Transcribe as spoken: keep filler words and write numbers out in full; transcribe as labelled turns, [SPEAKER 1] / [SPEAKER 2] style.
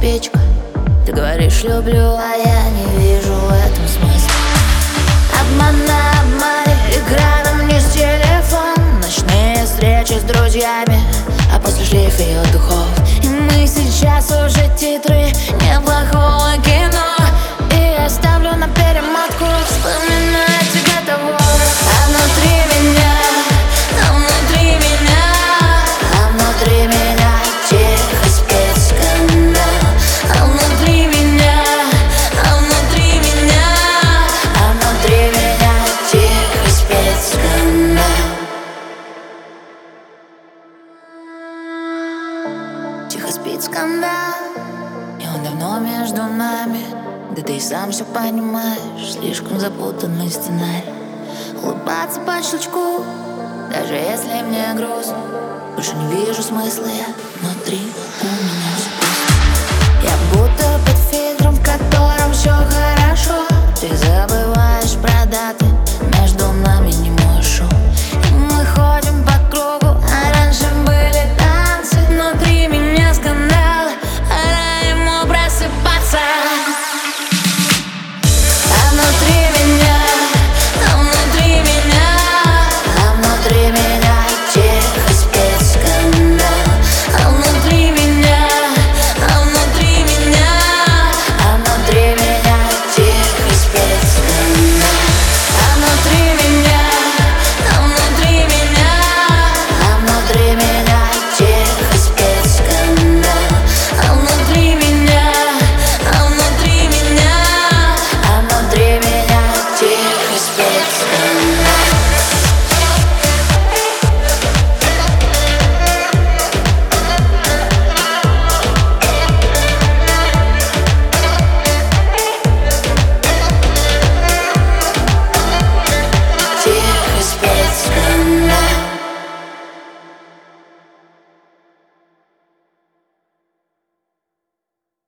[SPEAKER 1] спичка. Ты говоришь люблю, а я не вижу в этом смысла. Обман на обмане, экраном не с телефон. Ночные встречи с друзьями, а после шлейф ее духов. И мы сейчас уже титры неплохого кино. И я ставлю на перемотку, вспоминаю тебя того. А внутри меня, а внутри меня, а внутри меня тихо спит скандал. А внутри меня, а внутри меня, а внутри меня тихо спит скандал. Тихо спит скандал, и он давно между нами. Да ты и сам все понимаешь, слишком запутанный сценарий. Улыбаться по щелчку, даже если мне грустно. Больше не вижу смысла я внутри ума.